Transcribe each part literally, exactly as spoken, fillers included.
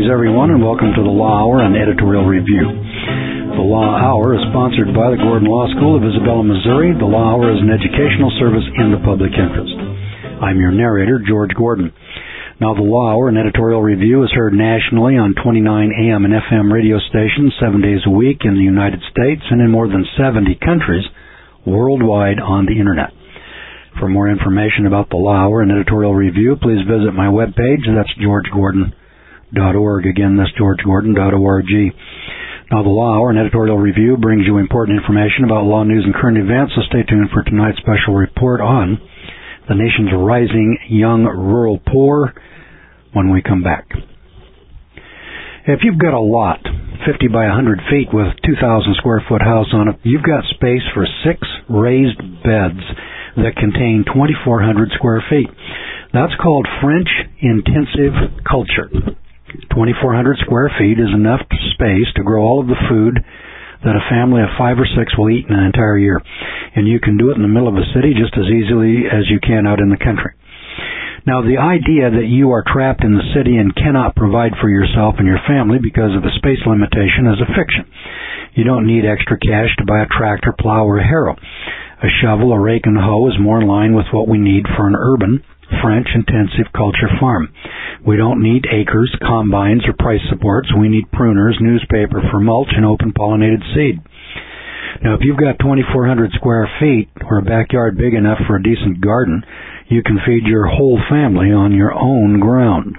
everyone, and welcome to the Law Hour and Editorial Review. The Law Hour is sponsored by the Gordon Law School of Isabella, Missouri. The Law Hour is an educational service in the public interest. I'm your narrator, George Gordon. Now, the Law Hour and Editorial Review is heard nationally on twenty-nine A M and F M radio stations seven days a week in the United States and in more than seventy countries worldwide on the Internet. For more information about the Law Hour and Editorial Review, please visit my webpage. That's george gordon dot org. Again, that's george gordon dot org. Now, the Law Hour and Editorial Review brings you important information about law news and current events, so stay tuned for tonight's special report on the nation's rising young rural poor when we come back. If you've got a lot, fifty by one hundred feet with two thousand square foot house on it, you've got space for six raised beds that contain twenty-four hundred square feet. That's called French intensive culture. twenty-four hundred square feet is enough space to grow all of the food that a family of five or six will eat in an entire year. And you can do it in the middle of a city just as easily as you can out in the country. Now, the idea that you are trapped in the city and cannot provide for yourself and your family because of a space limitation is a fiction. You don't need extra cash to buy a tractor, plow, or a harrow. A shovel, a rake, and a hoe is more in line with what we need for an urban, French-intensive culture farm. We don't need acres, combines, or price supports. We need pruners, newspaper for mulch, and open-pollinated seed. Now, if you've got twenty-four hundred square feet or a backyard big enough for a decent garden, you can feed your whole family on your own ground.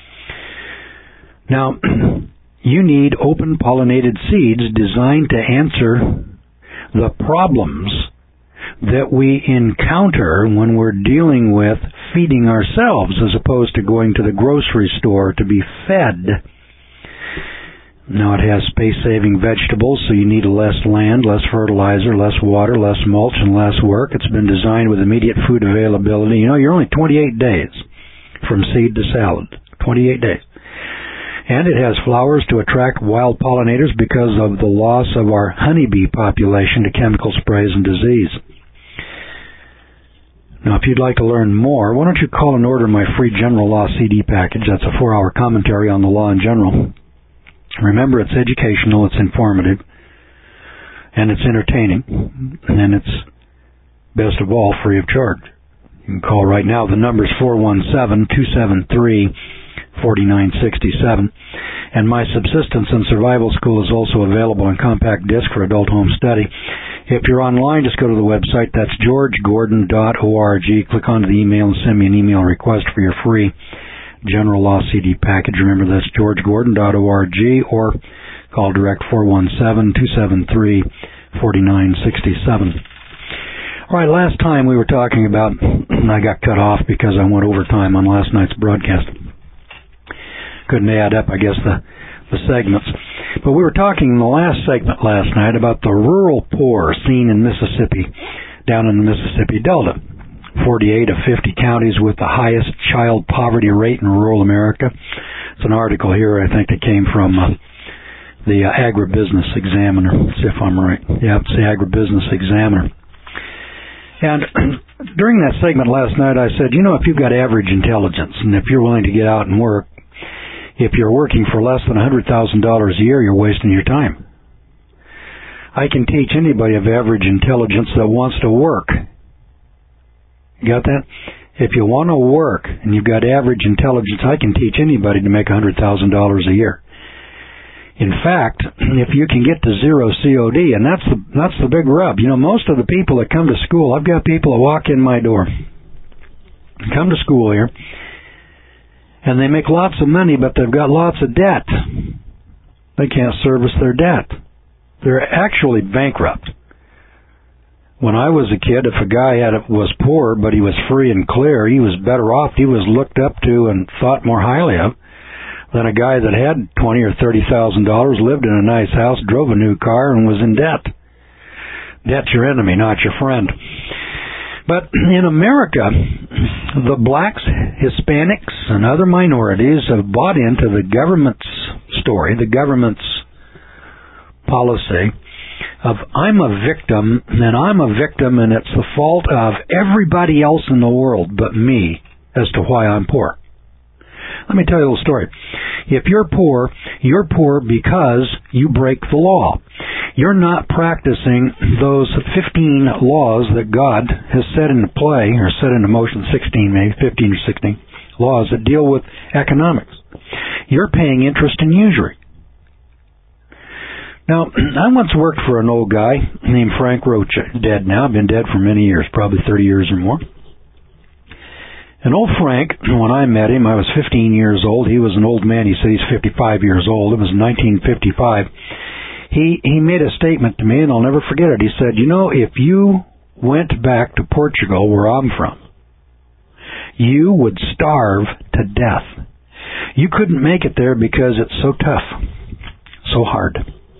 Now, you need open-pollinated seeds designed to answer the problems that we encounter when we're dealing with feeding ourselves as opposed to going to the grocery store to be fed. Now, it has space-saving vegetables, so you need less land, less fertilizer, less water, less mulch, and less work. It's been designed with immediate food availability. You know, you're only twenty-eight days from seed to salad. twenty-eight days. And it has flowers to attract wild pollinators because of the loss of our honeybee population to chemical sprays and disease. Now, if you'd like to learn more, why don't you call and order my free General Law C D package. That's a four-hour commentary on the law in general. Remember, it's educational, it's informative, and it's entertaining, and it's, best of all, free of charge. You can call right now. The number's four one seven, two seven three, four nine six seven. And my Subsistence and Survival School is also available on compact disc for adult home study. If you're online, just go to the website. That's george gordon dot org. Click onto the email and send me an email request for your free General Law C D package. Remember, that's george gordon dot org, or call direct four one seven, two seven three, four nine six seven. All right, last time we were talking about, I got cut off because I went overtime on last night's broadcast. Couldn't add up, I guess, the, the segments. But we were talking in the last segment last night about the rural poor seen in Mississippi, down in the Mississippi Delta. forty-eight of fifty counties with the highest child poverty rate in rural America. It's an article here, I think, that came from uh, the uh, Agribusiness Examiner. Let's see if I'm right. Yeah, it's the Agribusiness Examiner. And during that segment last night, I said, you know, if you've got average intelligence and if you're willing to get out and work, if you're working for less than one hundred thousand dollars a year, you're wasting your time. I can teach anybody of average intelligence that wants to work. Got that? If you want to work and you've got average intelligence, I can teach anybody to make one hundred thousand dollars a year. In fact, if you can get to zero C O D, and that's the that's the big rub. You know, most of the people that come to school, I've got people that walk in my door, come to school here, and they make lots of money, but they've got lots of debt. They can't service their debt. They're actually bankrupt. When I was a kid, if a guy had was poor, but he was free and clear, he was better off. He was looked up to and thought more highly of than a guy that had twenty or thirty thousand dollars, lived in a nice house, drove a new car, and was in debt. Debt's your enemy, not your friend. But in America, the blacks, Hispanics, and other minorities have bought into the government's story, the government's policy of I'm a victim, and I'm a victim, and it's the fault of everybody else in the world but me as to why I'm poor. Let me tell you a little story. If you're poor, you're poor because you break the law. You're not practicing those fifteen laws that God has set into play, or set into motion, sixteen maybe, fifteen or sixteen laws that deal with economics. You're paying interest and usury. Now, I once worked for an old guy named Frank Roach, dead now, been dead for many years, probably thirty years or more. And old Frank, when I met him, I was fifteen years old. He was an old man. He said he's fifty-five years old. It was nineteen fifty-five. He he made a statement to me, and I'll never forget it. He said, you know, if you went back to Portugal, where I'm from, you would starve to death. You couldn't make it there because it's so tough, so hard.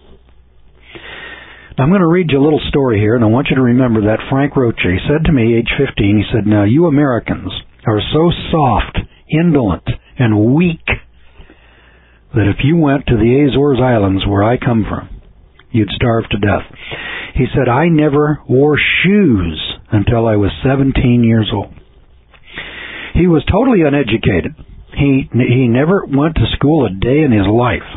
I'm going to read you a little story here, and I want you to remember that Frank Roche, he said to me, age fifteen, he said, now you Americans are so soft, indolent, and weak that if you went to the Azores Islands, where I come from, you'd starve to death. He said, I never wore shoes until I was seventeen years old. He was totally uneducated. He he never went to school a day in his life.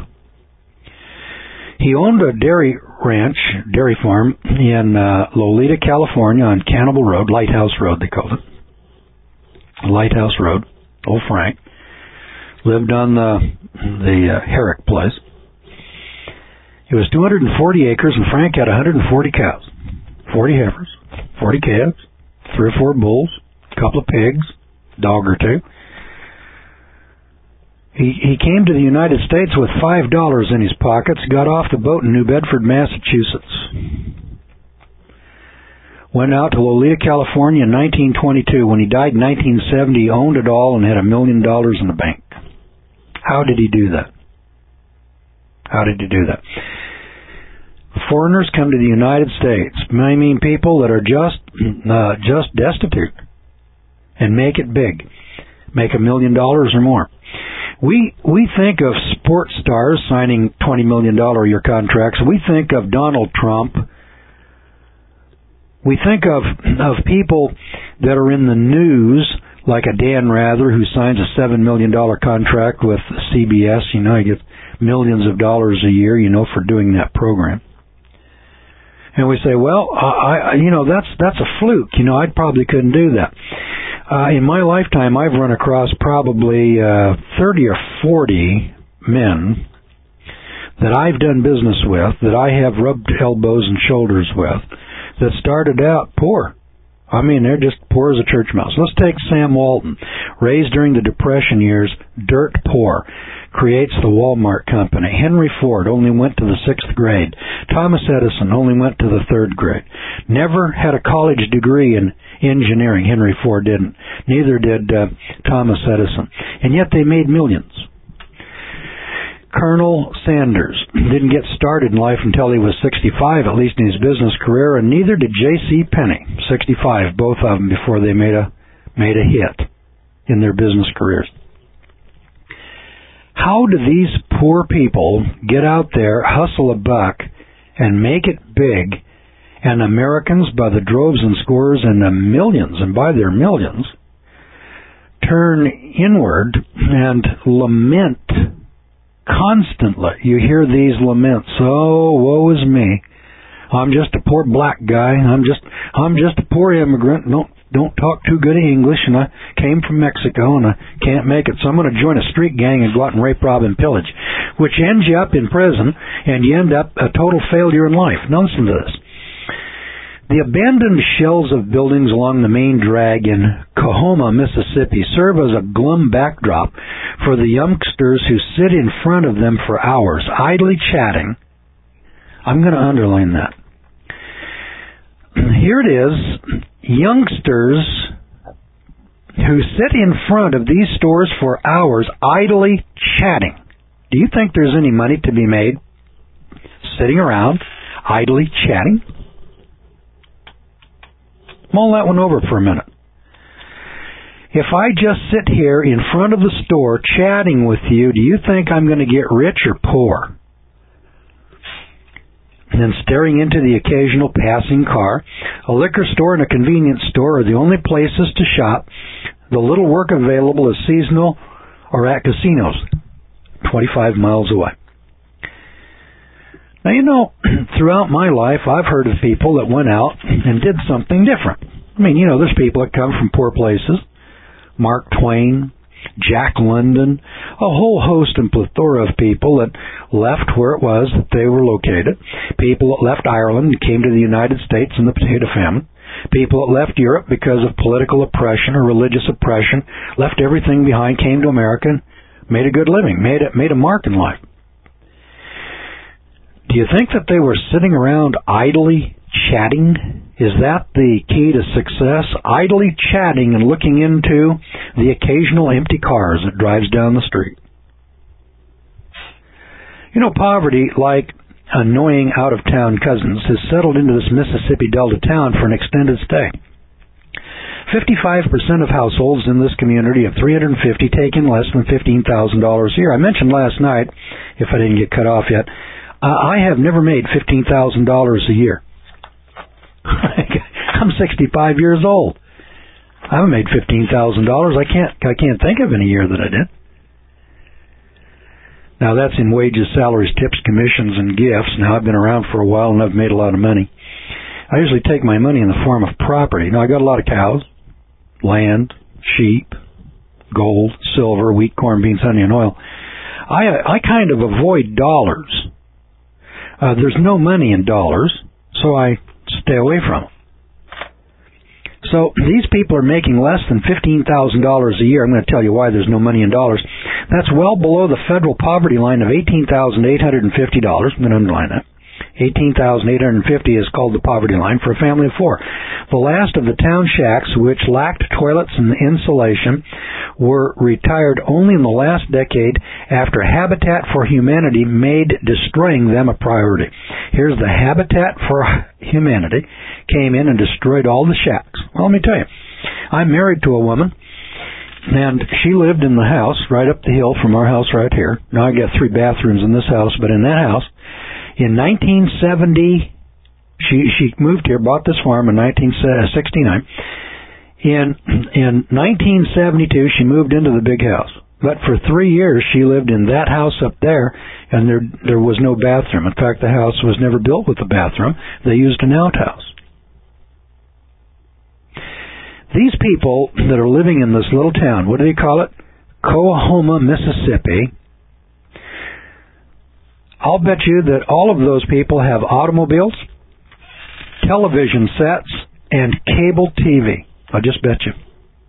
He owned a dairy ranch, dairy farm in uh, Lolita, California, on Cannibal Road, Lighthouse Road they called it. Lighthouse Road, old Frank. Lived on the, the uh, Herrick place. It was two hundred forty acres, and Frank had one hundred forty cows. forty heifers, forty calves, three or four bulls, a couple of pigs, dog or two. He he came to the United States with five dollars in his pockets, got off the boat in New Bedford, Massachusetts. Went out to Lolita, California in nineteen twenty-two. When he died in nineteen seventy, he owned it all and had a million dollars in the bank. How did he do that? How did he do that? Foreigners come to the United States. I mean people that are just uh, just destitute and make it big. Make a million dollars or more. We we think of sports stars signing twenty million dollars a year contracts. We think of Donald Trump. We think of of people that are in the news, like a Dan Rather, who signs a seven million dollars contract with C B S. You know, he gets millions of dollars a year, you know, for doing that program. And we say, well, I, I you know, that's that's a fluke. You know, I probably couldn't do that. Uh, in my lifetime, I've run across probably uh, thirty or forty men that I've done business with, that I have rubbed elbows and shoulders with, that started out poor. I mean, they're just poor as a church mouse. Let's take Sam Walton, raised during the Depression years, dirt poor, creates the Walmart company. Henry Ford only went to the sixth grade. Thomas Edison only went to the third grade. Never had a college degree in engineering. Henry Ford didn't. Neither did uh, Thomas Edison. And yet they made millions. Colonel Sanders didn't get started in life until he was sixty-five, at least in his business career, and neither did J C Penney, sixty-five, both of them, before they made a made a hit in their business careers. How do these poor people get out there, hustle a buck, and make it big, and Americans, by the droves and scores and the millions, and by their millions, turn inward and lament constantly? You hear these laments, oh, woe is me. I'm just a poor black guy. I'm just I'm just a poor immigrant. Don't don't talk too good English, and I came from Mexico, and I can't make it, so I'm going to join a street gang and go out and rape, rob, and pillage, which ends you up in prison, and you end up a total failure in life. Now listen to this. The abandoned shells of buildings along the main drag in Coahoma, Mississippi, serve as a glum backdrop for the youngsters who sit in front of them for hours, idly chatting. I'm going to underline that. Here it is, youngsters who sit in front of these stores for hours, idly chatting. Do you think there's any money to be made sitting around, idly chatting? Mull that one over for a minute. If I just sit here in front of the store chatting with you, do you think I'm going to get rich or poor? And then staring into the occasional passing car, a liquor store and a convenience store are the only places to shop. The little work available is seasonal or at casinos twenty-five miles away. Now, you know, throughout my life, I've heard of people that went out and did something different. I mean, you know, there's people that come from poor places. Mark Twain, Jack London, a whole host and plethora of people that left where it was that they were located. People that left Ireland and came to the United States in the potato famine. People that left Europe because of political oppression or religious oppression, left everything behind, came to America, and made a good living, made a, made a mark in life. Do you think that they were sitting around idly chatting? Is that the key to success? Idly chatting and looking into the occasional empty cars that drives down the street. You know, poverty, like annoying out-of-town cousins, has settled into this Mississippi Delta town for an extended stay. fifty-five percent of households in this community of three hundred fifty take in less than fifteen thousand dollars a year. I mentioned last night, if I didn't get cut off yet, uh, I have never made fifteen thousand dollars a year. I'm sixty-five years old. I haven't made fifteen thousand dollars. I can't I can't think of any year that I did. Now, that's in wages, salaries, tips, commissions, and gifts. Now, I've been around for a while, and I've made a lot of money. I usually take my money in the form of property. Now, I got a lot of cows, land, sheep, gold, silver, wheat, corn, beans, honey, and oil. I I kind of avoid dollars. Uh, there's no money in dollars, so I stay away from them. So these people are making less than fifteen thousand dollars a year. I'm going to tell you why there's no money in dollars. That's well below the federal poverty line of eighteen thousand eight hundred fifty dollars. I'm going to underline that. eighteen thousand eight hundred fifty dollars is called the poverty line for a family of four. The last of the town shacks, which lacked toilets and insulation, were retired only in the last decade after Habitat for Humanity made destroying them a priority. Here's the Habitat for Humanity came in and destroyed all the shacks. Well, let me tell you, I'm married to a woman, and she lived in the house right up the hill from our house right here. Now, I got three bathrooms in this house, but in that house, in nineteen seventy, she she moved here, bought this farm in nineteen sixty-nine. In in nineteen seventy-two, she moved into the big house. But for three years, she lived in that house up there, and there there was no bathroom. In fact, the house was never built with a bathroom. They used an outhouse. These people that are living in this little town, what do they call it? Coahoma, Mississippi. I'll bet you that all of those people have automobiles, television sets, and cable T V. I'll just bet you.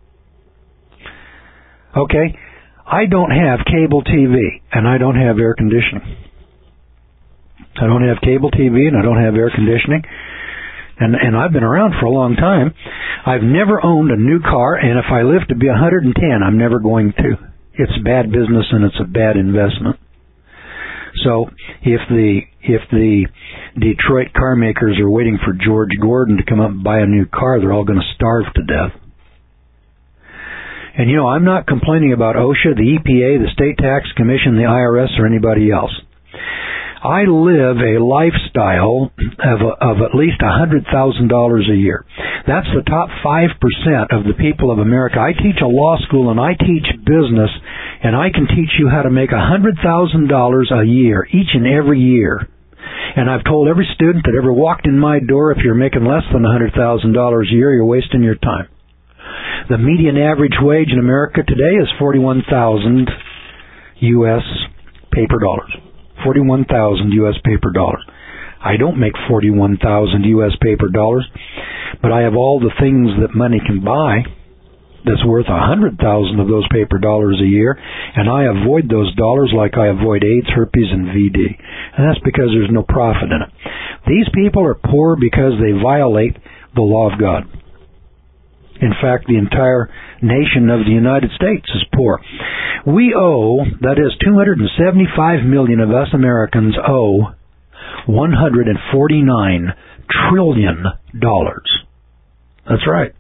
Okay, I don't have cable T V, and I don't have air conditioning. I don't have cable T V, and I don't have air conditioning. And and I've been around for a long time. I've never owned a new car, and if I live to be one hundred ten, I'm never going to. It's bad business, and it's a bad investment. So if the if the Detroit car makers are waiting for George Gordon to come up and buy a new car, they're all going to starve to death. And, you know, I'm not complaining about OSHA, the E P A, the State Tax Commission, the I R S, or anybody else. I live a lifestyle of, of at least one hundred thousand dollars a year. That's the top five percent of the people of America. I teach a law school and I teach business, and I can teach you how to make one hundred thousand dollars a year, each and every year. And I've told every student that ever walked in my door, if you're making less than one hundred thousand dollars a year, you're wasting your time. The median average wage in America today is forty-one thousand U S paper dollars. forty-one thousand U S paper dollars. I don't make forty-one thousand U S paper dollars, but I have all the things that money can buy that's worth one hundred thousand of those paper dollars a year, and I avoid those dollars like I avoid AIDS, herpes, and V D. And that's because there's no profit in it. These people are poor because they violate the law of God. In fact, the entire nation of the United States is poor. We owe, that is, two hundred seventy-five million of us Americans owe one hundred forty-nine trillion dollars. That's right.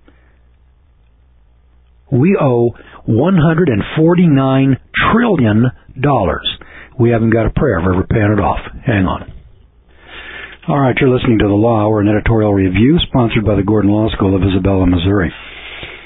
We owe one hundred forty-nine trillion dollars. We haven't got a prayer of ever paying it off. Hang on. All right, you're listening to The Law Hour, an editorial review sponsored by the Gordon Law School of Isabella, Missouri.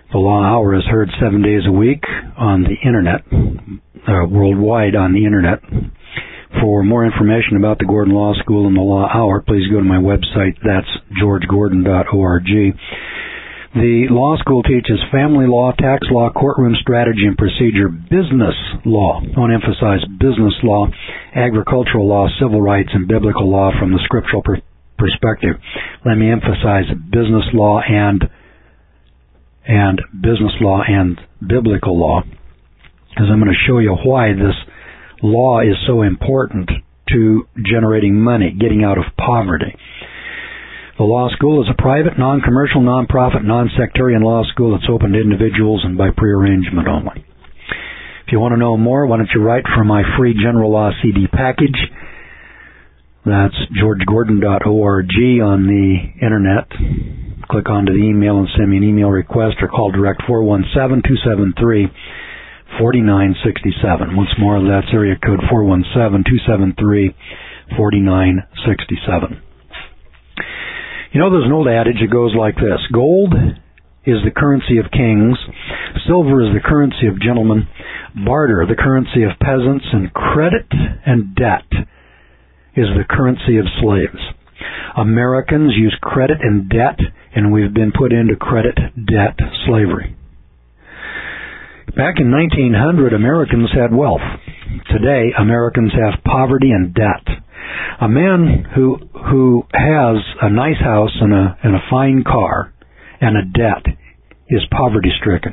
The Law Hour is heard seven days a week on the Internet, uh, worldwide on the Internet. For more information about the Gordon Law School and the Law Hour, please go to my website. That's george gordon dot org. The law school teaches family law, tax law, courtroom strategy and procedure, business law. I want to emphasize business law, agricultural law, civil rights, and biblical law from the scriptural per- perspective. Let me emphasize business law and and business law and biblical law, because I'm going to show you why this law is so important to generating money, getting out of poverty. The law school is a private, non-commercial, non-profit, non-sectarian law school that's open to individuals and by prearrangement only. If you want to know more, why don't you write for my free general law C D package. That's george gordon dot org on the Internet. Click onto the email and send me an email request or call direct four one seven, two seven three, four nine six seven. Once more, that's area code four one seven, two seven three, four nine six seven. You know, there's an old adage that goes like this: gold is the currency of kings, silver is the currency of gentlemen, barter the currency of peasants, and credit and debt is the currency of slaves. Americans use credit and debt, and we've been put into credit, debt, slavery. Back in nineteen hundred, Americans had wealth. Today, Americans have poverty and debt. A man who who has a nice house and a and a fine car and a debt is poverty-stricken.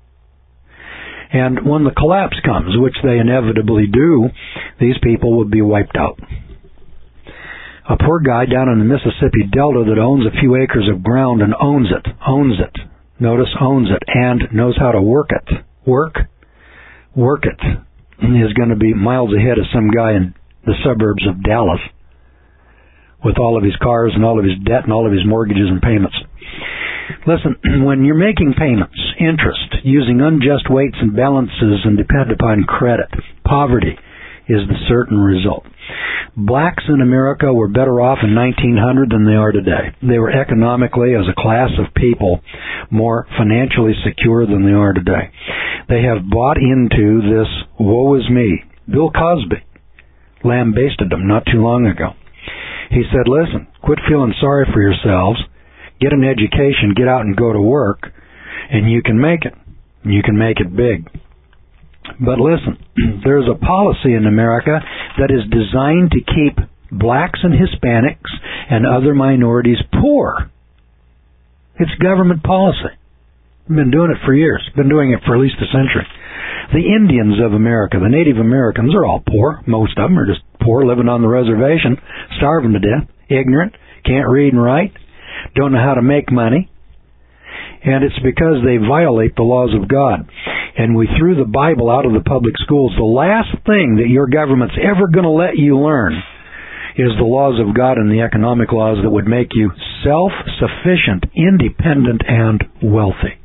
And when the collapse comes, which they inevitably do, these people will be wiped out. A poor guy down in the Mississippi Delta that owns a few acres of ground and owns it, owns it, notice owns it, and knows how to work it, work, work it, is going to be miles ahead of some guy in the suburbs of Dallas with all of his cars and all of his debt and all of his mortgages and payments. Listen, when you're making payments, interest, using unjust weights and balances and depend upon credit, poverty is the certain result. Blacks in America were better off in nineteen hundred than they are today. They were economically, as a class of people, more financially secure than they are today. They have bought into this woe is me. Bill Cosby lambasted them not too long ago. He said, listen, quit feeling sorry for yourselves, get an education, get out and go to work, and you can make it. You can make it big. But listen, there's a policy in America that is designed to keep blacks and Hispanics and other minorities poor. It's government policy. We've been doing it for years. Been doing it for at least a century. The Indians of America, the Native Americans, are all poor. Most of them are just poor, living on the reservation, starving to death, ignorant, can't read and write, don't know how to make money. And it's because they violate the laws of God. And we threw the Bible out of the public schools. The last thing that your government's ever going to let you learn is the laws of God and the economic laws that would make you self-sufficient, independent, and wealthy.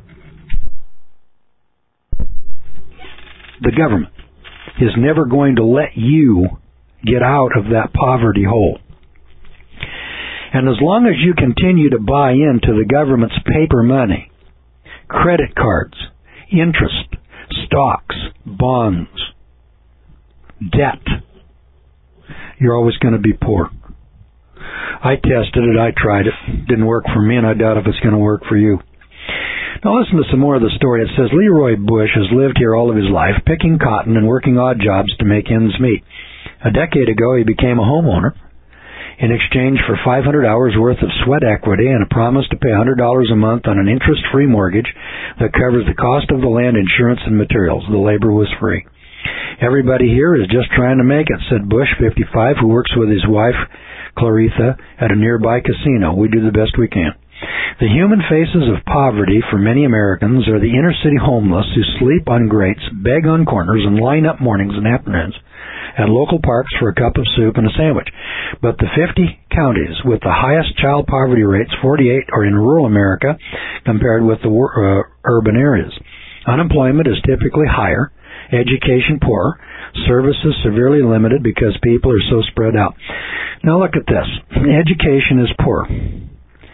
The government is never going to let you get out of that poverty hole. And as long as you continue to buy into the government's paper money, credit cards, interest, stocks, bonds, debt, you're always going to be poor. I tested it, I tried it, didn't work for me, and I doubt if it's going to work for you. Now listen to some more of the story. It says, Leroy Bush has lived here all of his life, picking cotton and working odd jobs to make ends meet. A decade ago, he became a homeowner in exchange for five hundred hours worth of sweat equity and a promise to pay one hundred dollars a month on an interest-free mortgage that covers the cost of the land, insurance, and materials. The labor was free. Everybody here is just trying to make it, said Bush, fifty-five, who works with his wife, Claritha, at a nearby casino. We do the best we can. The human faces of poverty for many Americans are the inner-city homeless who sleep on grates, beg on corners, and line up mornings and afternoons at local parks for a cup of soup and a sandwich. But the fifty counties with the highest child poverty rates, forty-eight, are in rural America compared with the uh, urban areas. Unemployment is typically higher, education poor, services severely limited because people are so spread out. Now look at this. Education is poor.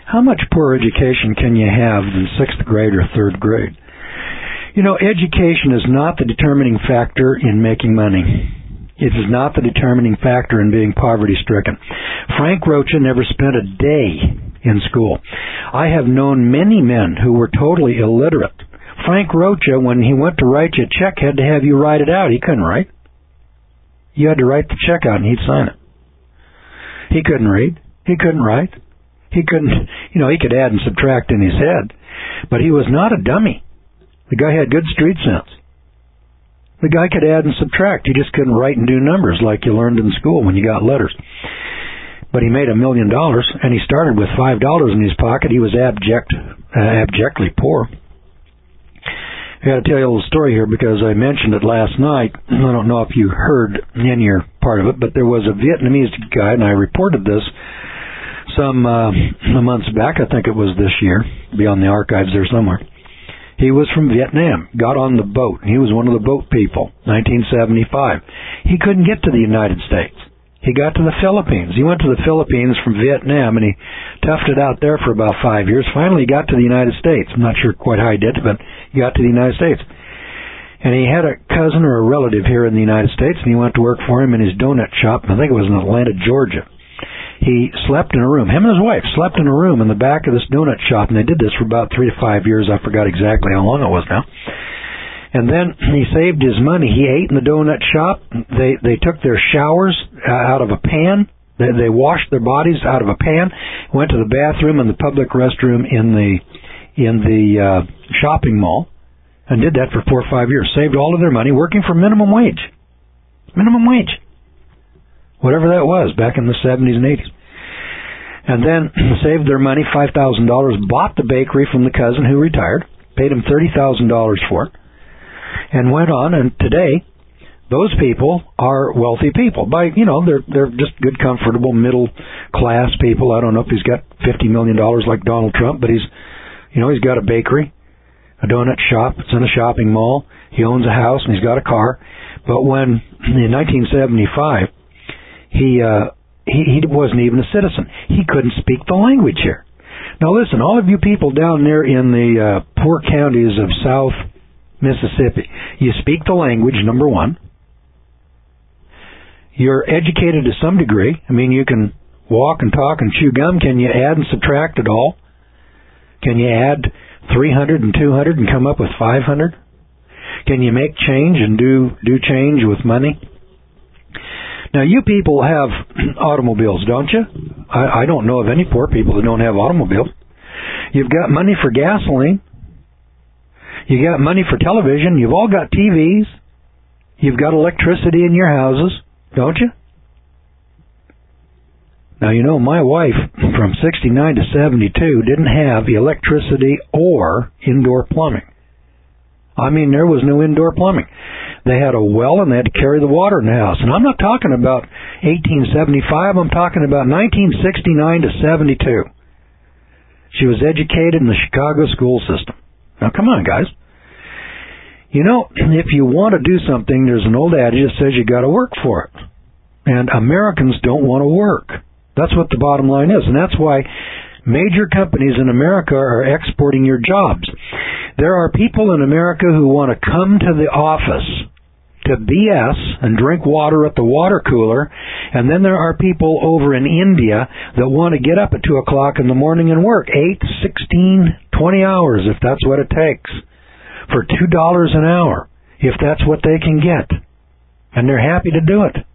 How much poor education can you have in sixth grade or third grade? You know, education is not the determining factor in making money. It is not the determining factor in being poverty-stricken. Frank Rocha never spent a day in school. I have known many men who were totally illiterate. Frank Rocha, when he went to write you a check, had to have you write it out. He couldn't write. You had to write the check out and he'd sign it. He couldn't read. He couldn't write. He couldn't, you know, he could add and subtract in his head. But he was not a dummy. The guy had good street sense. The guy could add and subtract. He just couldn't write and do numbers like you learned in school when you got letters. But he made a million dollars, and he started with five dollars in his pocket. He was abject, uh, abjectly poor. I got to tell you a little story here because I mentioned it last night. I don't know if you heard any or part of it, but there was a Vietnamese guy, and I reported this some uh, months back. I think it was this year. It'll be on the archives there somewhere. He was from Vietnam, got on the boat. He was one of the boat people, nineteen seventy-five. He couldn't get to the United States. He got to the Philippines. He went to the Philippines from Vietnam, and he toughed it out there for about five years. Finally, he got to the United States. I'm not sure quite how he did, but he got to the United States. And he had a cousin or a relative here in the United States, and he went to work for him in his donut shop. I think it was in Atlanta, Georgia. He slept in a room. Him and his wife slept in a room in the back of this donut shop, and they did this for about three to five years. I forgot exactly how long it was now. And then he saved his money. He ate in the donut shop. They they took their showers uh, out of a pan. They, they washed their bodies out of a pan. Went to the bathroom and the public restroom in the in the uh, shopping mall, and did that for four or five years. Saved all of their money working for minimum wage. Minimum wage. Whatever that was back in the seventies and eighties. And then saved their money, five thousand dollars, bought the bakery from the cousin who retired, paid him thirty thousand dollars for it, and went on. And today, those people are wealthy people. By, you know, they're they're just good, comfortable, middle-class people. I don't know if he's got fifty million dollars like Donald Trump, but he's, you know, he's got a bakery, a donut shop, it's in a shopping mall, he owns a house, and he's got a car. But when, in nineteen seventy-five, He, uh, he he wasn't even a citizen. He couldn't speak the language here. Now listen, all of you people down there in the uh, poor counties of South Mississippi, you speak the language, number one. You're educated to some degree. I mean, you can walk and talk and chew gum. Can you add and subtract at all? Can you add three hundred and two hundred and come up with five hundred? Can you make change and do, do change with money? Now, you people have automobiles, don't you? I, I don't know of any poor people that don't have automobiles. You've got money for gasoline. You got money for television. You've all got T Vs. You've got electricity in your houses, don't you? Now, you know, my wife from sixty-nine to seventy-two didn't have electricity or indoor plumbing. I mean, there was no indoor plumbing. They had a well, and they had to carry the water in the house. And I'm not talking about eighteen seventy-five. I'm talking about nineteen sixty-nine to seventy-two. She was educated in the Chicago school system. Now, come on, guys. You know, if you want to do something, there's an old adage that says you got to work for it. And Americans don't want to work. That's what the bottom line is. And that's why major companies in America are exporting your jobs. There are people in America who want to come to the office to B S and drink water at the water cooler, and then there are people over in India that want to get up at two o'clock in the morning and work eight, sixteen, twenty hours, if that's what it takes, for two dollars an hour, if that's what they can get. And they're happy to do it.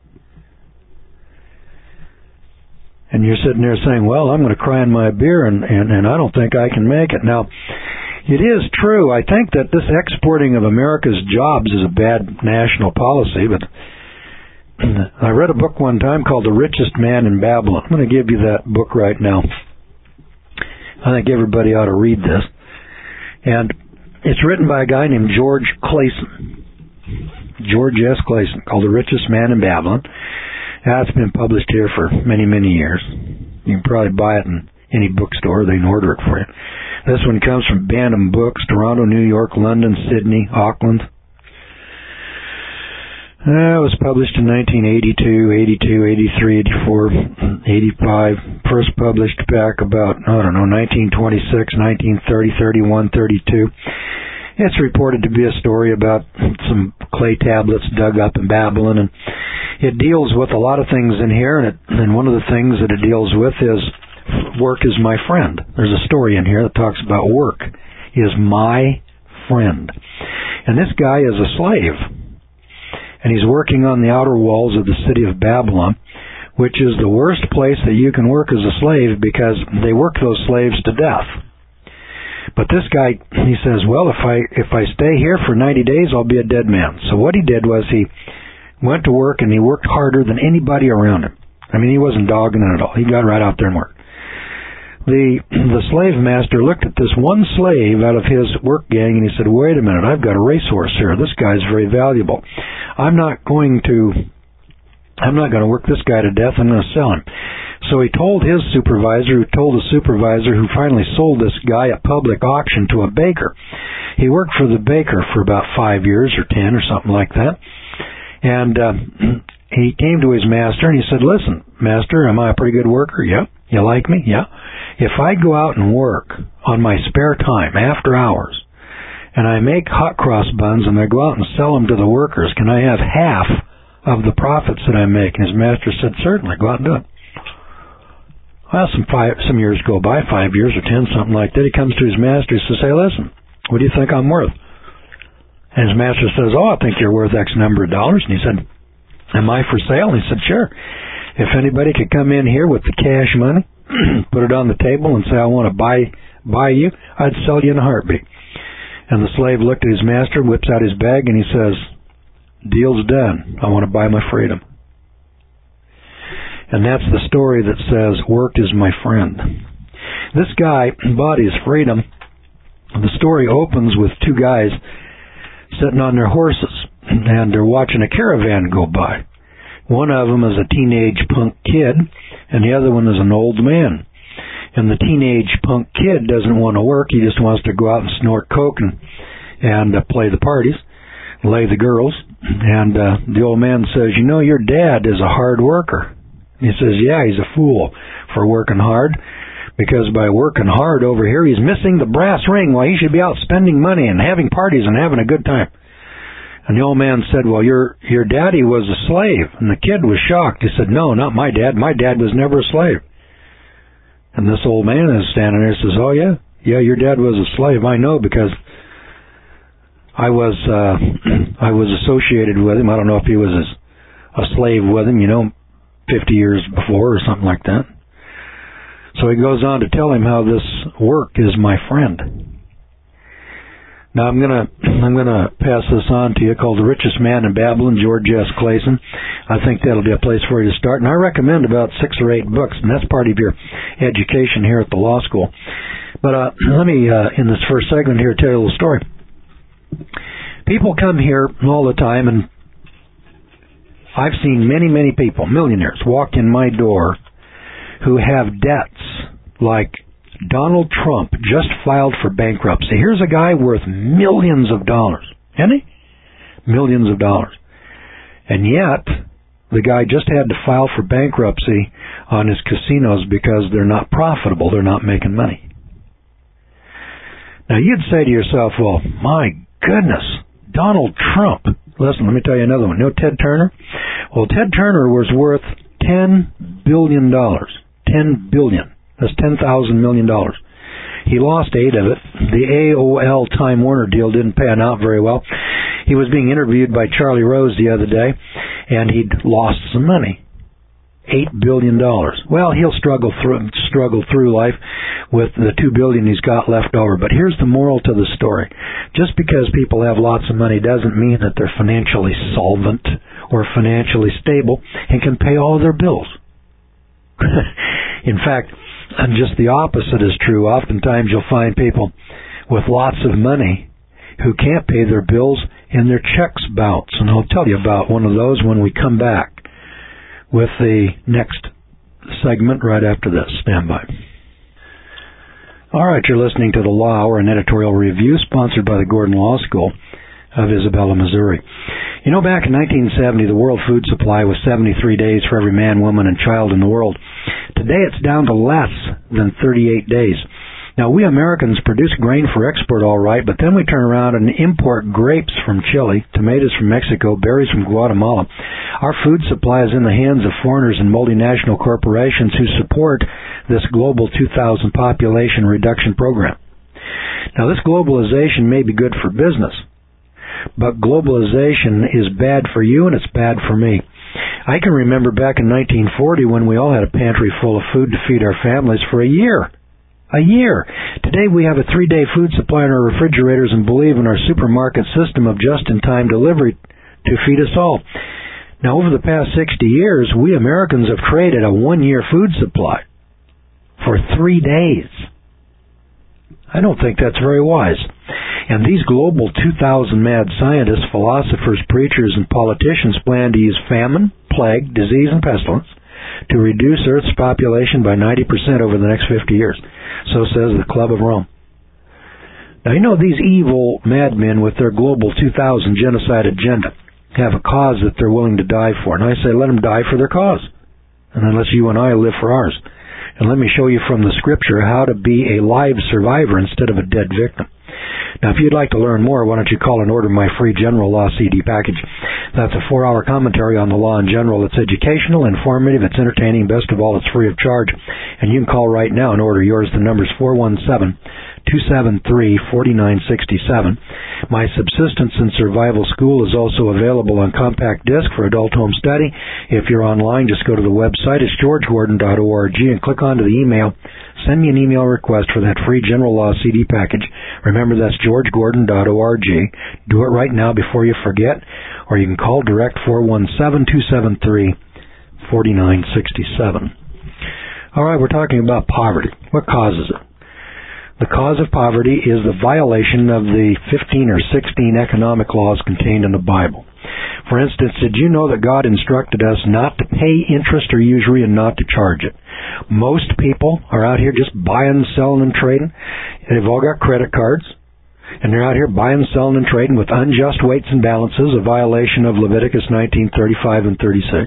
And you're sitting there saying, well, I'm going to cry in my beer, and, and, and I don't think I can make it. Now, it is true. I think that this exporting of America's jobs is a bad national policy, but I read a book one time called The Richest Man in Babylon. I'm going to give you that book right now. I think everybody ought to read this. And it's written by a guy named George Clason. George S. Clason, called The Richest Man in Babylon. That's been published here for many, many years. You can probably buy it in any bookstore. They can order it for you. This one comes from Bantam Books, Toronto, New York, London, Sydney, Auckland. Uh, it was published in nineteen eighty-two, eighty-two, eighty-three, eighty-four, eighty-five. First published back about, I don't know, nineteen twenty-six, nineteen thirty, thirty-one, thirty-two. It's reported to be a story about some clay tablets dug up in Babylon, and it deals with a lot of things in here, and, it, and one of the things that it deals with is work is my friend. There's a story in here that talks about work is my friend. And this guy is a slave, and he's working on the outer walls of the city of Babylon, which is the worst place that you can work as a slave because they work those slaves to death. But this guy, he says, well, if I if I stay here for ninety days, I'll be a dead man. So what he did was he went to work, and he worked harder than anybody around him. I mean, he wasn't dogging it at all. He got right out there and worked. The the slave master looked at this one slave out of his work gang, and he said, wait a minute, I've got a racehorse here. This guy's very valuable. I'm not going to I'm not going to work this guy to death. I'm going to sell him. So he told his supervisor, who told the supervisor, who finally sold this guy at public auction to a baker. He worked for the baker for about five years or ten or something like that. And uh, he came to his master and he said, listen, master, am I a pretty good worker? Yeah. You like me? Yeah. If I go out and work on my spare time after hours and I make hot cross buns and I go out and sell them to the workers, can I have half of the profits that I make? And his master said, certainly, go out and do it. Well, some five, some years go by, five years or ten, something like that. He comes to his master and says, hey, listen, what do you think I'm worth? And his master says, oh, I think you're worth X number of dollars. And he said, am I for sale? And he said, sure. If anybody could come in here with the cash money, put it on the table and say, I want to buy buy you, I'd sell you in a heartbeat. And the slave looked at his master, whips out his bag, and he says, deal's done. I want to buy my freedom. And that's the story that says, work is my friend. This guy bought his freedom. The story opens with two guys sitting on their horses, and they're watching a caravan go by. One of them is a teenage punk kid, and the other one is an old man. And the teenage punk kid doesn't want to work. He just wants to go out and snort coke and, and uh, play the parties, lay the girls. And uh, the old man says, you know, your dad is a hard worker. He says, yeah, he's a fool for working hard, because by working hard over here, he's missing the brass ring while he should be out spending money and having parties and having a good time. And the old man said, well, your your daddy was a slave. And the kid was shocked. He said, no, not my dad. My dad was never a slave. And this old man is standing there and says, oh, yeah, yeah, your dad was a slave. I know, because I was uh, I was associated with him. I don't know if he was a slave with him, you know, fifty years before or something like that. So he goes on to tell him how this work is my friend. Now I'm gonna I'm gonna pass this on to you, called The Richest Man in Babylon, George S. Clason. I think that'll be a place for you to start, and I recommend about six or eight books, and that's part of your education here at the law school. But uh, let me, uh, in this first segment here, tell you a little story. People come here all the time, and I've seen many, many people, millionaires, walk in my door who have debts like Donald Trump just filed for bankruptcy. Here's a guy worth millions of dollars. Isn't he? Millions of dollars. And yet, the guy just had to file for bankruptcy on his casinos because they're not profitable. They're not making money. Now, you'd say to yourself, well, my goodness, Donald Trump. Listen, let me tell you another one. You know Ted Turner? Well, Ted Turner was worth ten billion dollars. ten billion dollars. That's ten thousand million dollars. He lost eight of it. The A O L Time Warner deal didn't pan out very well. He was being interviewed by Charlie Rose the other day, and he'd lost some money. eight billion dollars. Well, he'll struggle through struggle through life with the two billion dollars he's got left over. But here's the moral to the story. Just because people have lots of money doesn't mean that they're financially solvent or financially stable and can pay all of their bills. In fact, and just the opposite is true. Oftentimes you'll find people with lots of money who can't pay their bills and their checks bounce. And I'll tell you about one of those when we come back with the next segment right after this. Stand by. All right, you're listening to The Law Hour, an editorial review sponsored by the Gordon Law School. of Isabella, Missouri. You know, back in nineteen seventy, the world food supply was seventy-three days for every man, woman, and child in the world. Today, it's down to less than thirty-eight days. Now, we Americans produce grain for export all right, but then we turn around and import grapes from Chile, tomatoes from Mexico, berries from Guatemala. Our food supply is in the hands of foreigners and multinational corporations who support this global two thousand population reduction program. Now, this globalization may be good for business, but globalization is bad for you and it's bad for me. I can remember back in nineteen forty when we all had a pantry full of food to feed our families for a year. A year. Today we have a three-day food supply in our refrigerators and believe in our supermarket system of just-in-time delivery to feed us all. Now, over the past sixty years, we Americans have traded a one-year food supply for three days. I don't think that's very wise. And these global two thousand mad scientists, philosophers, preachers, and politicians plan to use famine, plague, disease, and pestilence to reduce Earth's population by ninety percent over the next fifty years. So says the Club of Rome. Now, you know, these evil madmen with their global two thousand genocide agenda have a cause that they're willing to die for. And I say, let them die for their cause. And unless you and I live for ours. And let me show you from the scripture how to be a live survivor instead of a dead victim. Now, if you'd like to learn more, why don't you call and order my free General Law C D package. That's a four-hour commentary on the law in general. It's educational, informative, it's entertaining. Best of all, it's free of charge. And you can call right now and order yours. The number's four one seven, two seven three, four nine six seven. My Subsistence and Survival School is also available on compact disc for adult home study. If you're online, just go to the website. It's george gordon dot org and click onto the email. Send me an email request for that free General Law C D package. Remember, that's george gordon dot org. Do it right now before you forget, or you can call direct four one seven, two seven three, four nine six seven. All right, we're talking about poverty. What causes it? The cause of poverty is the violation of the fifteen or sixteen economic laws contained in the Bible. For instance, did you know that God instructed us not to pay interest or usury and not to charge it? Most people are out here just buying, selling, and trading. They've all got credit cards, and they're out here buying, selling, and trading with unjust weights and balances, a violation of Leviticus nineteen thirty-five and thirty-six.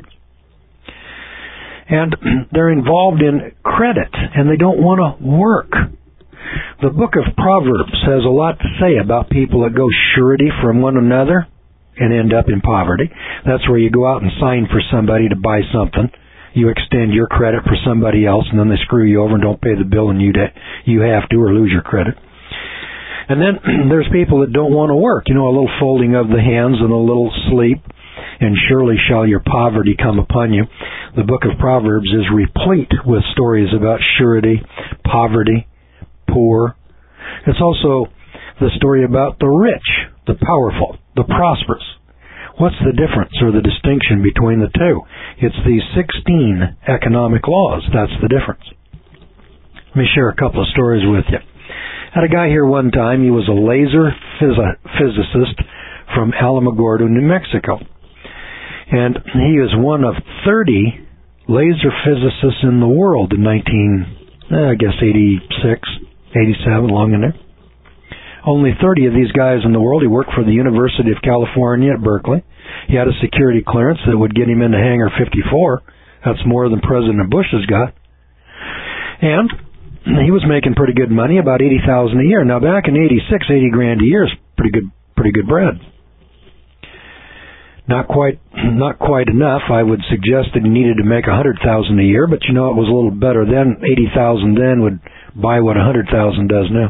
And they're involved in credit, and they don't want to work. The book of Proverbs has a lot to say about people that go surety from one another and end up in poverty. That's where you go out and sign for somebody to buy something. You extend your credit for somebody else, and then they screw you over and don't pay the bill, and you you have to or lose your credit. And then there's people that don't want to work. You know, a little folding of the hands and a little sleep, and surely shall your poverty come upon you. The book of Proverbs is replete with stories about surety, poverty, poor. It's also the story about the rich, the powerful, the prosperous. What's the difference or the distinction between the two? It's these sixteen economic laws. That's the difference. Let me share a couple of stories with you. I had a guy here one time. He was a laser phys- physicist from Alamogordo, New Mexico. And he is one of thirty laser physicists in the world in nineteen, I guess, eighty-six, eighty-seven, along in there. Only thirty of these guys in the world. He worked for the University of California at Berkeley. He had a security clearance that would get him into Hangar fifty-four. That's more than President Bush has got. And he was making pretty good money, about eighty thousand dollars a year. Now, back in eighty-six, eighty grand a year is pretty good, pretty good bread. Not quite, not quite enough. I would suggest that he needed to make one hundred thousand dollars a year, but you know, it was a little better then. eighty thousand dollars then would buy what one hundred thousand dollars does now.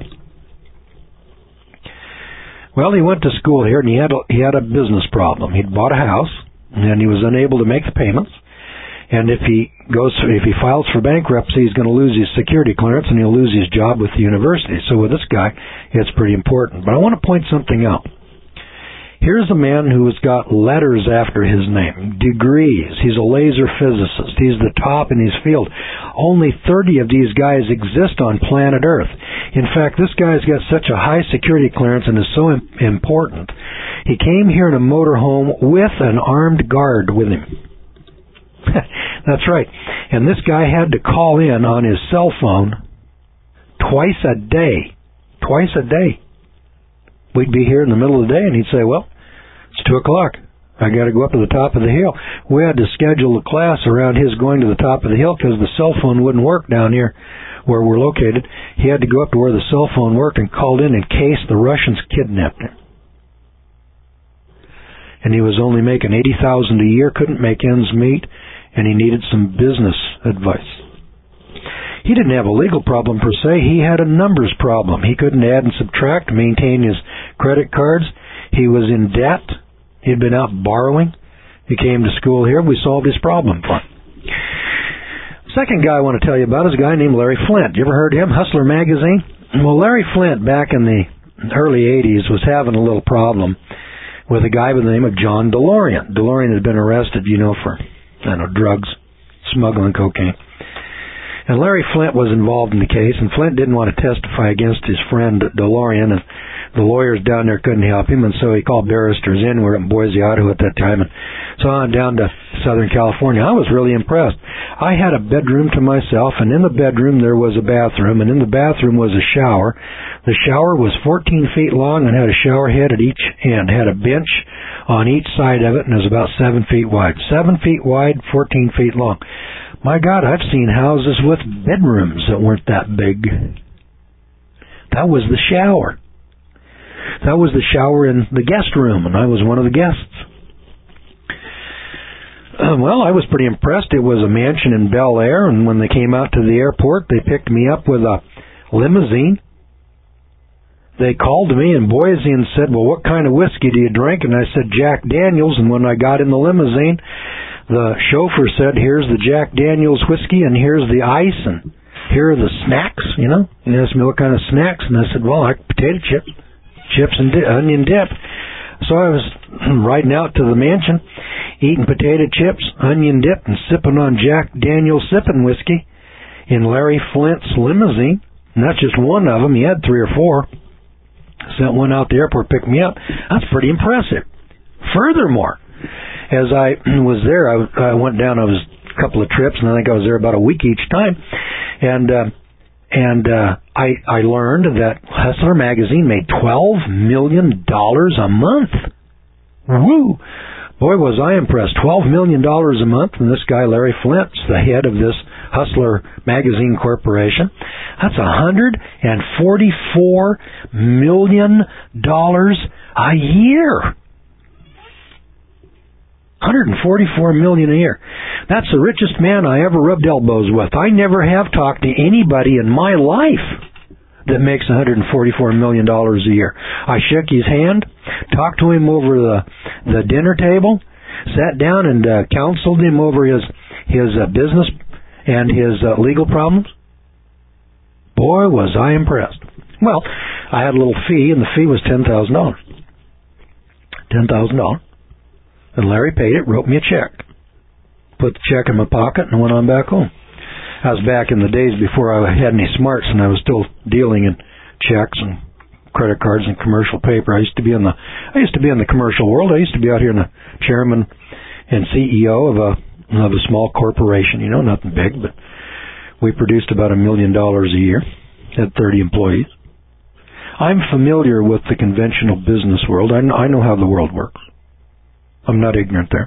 Well, he went to school here, and he had a, he had a business problem. He'd bought a house, and he was unable to make the payments. And if he goes, if he files for bankruptcy, he's going to lose his security clearance, and he'll lose his job with the university. So with this guy, it's pretty important. But I want to point something out. Here's a man who has got letters after his name, degrees. He's a laser physicist. He's the top in his field. Only thirty of these guys exist on planet Earth. In fact, this guy's got such a high security clearance and is so important. He came here in a motorhome with an armed guard with him. That's right. And this guy had to call in on his cell phone twice a day. Twice a day. We'd be here in the middle of the day, and he'd say, well, it's two o'clock. I got to go up to the top of the hill. We had to schedule a class around his going to the top of the hill because the cell phone wouldn't work down here where we're located. He had to go up to where the cell phone worked and called in in case the Russians kidnapped him. And he was only making eighty thousand dollars a year, couldn't make ends meet, and he needed some business advice. He didn't have a legal problem per se. He had a numbers problem. He couldn't add and subtract, maintain his credit cards. He was in debt. He'd been out borrowing. He came to school here. We solved his problem for him. Second guy I want to tell you about is a guy named Larry Flint. You ever heard of him? Hustler Magazine? Well, Larry Flint back in the early eighties was having a little problem with a guy by the name of John DeLorean. DeLorean had been arrested, you know, for, I don't know, drugs, smuggling cocaine. And Larry Flint was involved in the case, and Flint didn't want to testify against his friend DeLorean, and the lawyers down there couldn't help him, and so he called barristers in. We were in Boise, Idaho at that time, and so on down to Southern California. I was really impressed. I had a bedroom to myself, and in the bedroom there was a bathroom, and in the bathroom was a shower. The shower was fourteen feet long and had a shower head at each end, had a bench on each side of it, and it was about seven feet wide. Seven feet wide, fourteen feet long. My God, I've seen houses with bedrooms that weren't that big. That was the shower. That was the shower in the guest room, and I was one of the guests. Uh, well, I was pretty impressed. It was a mansion in Bel Air, and when they came out to the airport, they picked me up with a limousine. They called me in Boise and said, well, what kind of whiskey do you drink? And I said, Jack Daniels, and when I got in the limousine, the chauffeur said, here's the Jack Daniels whiskey, and here's the ice, and here are the snacks, you know. He asked me what kind of snacks, and I said, well, like potato chips. Chips and di- onion dip. So I was riding out to the mansion, eating potato chips, onion dip, and sipping on Jack Daniel's sipping whiskey in Larry Flint's limousine. And that's just one of them. He had three or four. Sent one out the airport, picked me up. That's pretty impressive. Furthermore, as I was there, I, I went down, I was a couple of trips, and I think I was there about a week each time. And, uh, And uh, I, I learned that Hustler Magazine made twelve million dollars a month. Woo! Boy, was I impressed. twelve million dollars a month, and this guy, Larry Flint's the head of this Hustler Magazine Corporation. That's one hundred forty-four million dollars a year. one hundred forty-four million dollars a year. That's the richest man I ever rubbed elbows with. I never have talked to anybody in my life that makes one hundred forty-four million dollars a year. I shook his hand, talked to him over the the dinner table, sat down and uh, counseled him over his his uh, business and his uh, legal problems. Boy, was I impressed. Well, I had a little fee, and the fee was ten thousand dollars. ten thousand dollars. And Larry paid it, wrote me a check. Put the check in my pocket and went on back home. I was back in the days before I had any smarts, and I was still dealing in checks and credit cards and commercial paper. I used to be in the I used to be in the commercial world. I used to be out here in the chairman and C E O of a of a small corporation, you know, nothing big, but we produced about a million dollars a year, had thirty employees. I'm familiar with the conventional business world. I know, I know how the world works. I'm not ignorant there.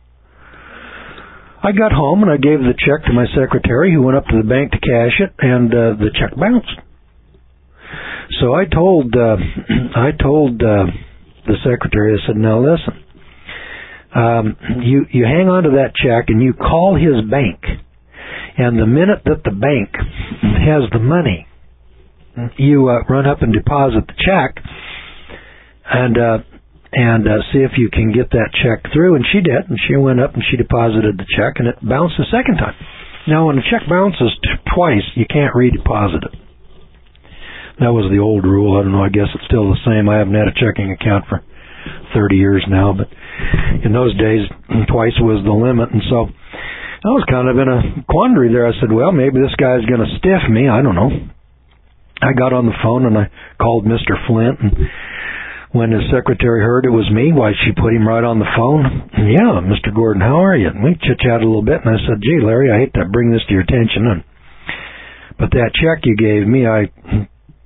I got home and I gave the check to my secretary, who went up to the bank to cash it, and uh, the check bounced. So I told uh, I told uh, the secretary, I said, now listen, um, you, you hang on to that check and you call his bank, and the minute that the bank has the money, you uh, run up and deposit the check, and uh, and uh, see if you can get that check through. And she did, and she went up and she deposited the check, and it bounced a second time. Now, when a check bounces t- twice, you can't redeposit it. That was the old rule. I don't know, I guess it's still the same. I haven't had a checking account for thirty years now, but in those days, twice was the limit. And so I was kind of in a quandary there. I said, well, maybe this guy's going to stiff me. I don't know. I got on the phone and I called Mister Flint, and when his secretary heard it was me, why, she put him right on the phone. Yeah, Mister Gordon, how are you? And we chit-chatted a little bit, and I said, gee, Larry, I hate to bring this to your attention, and, but that check you gave me, I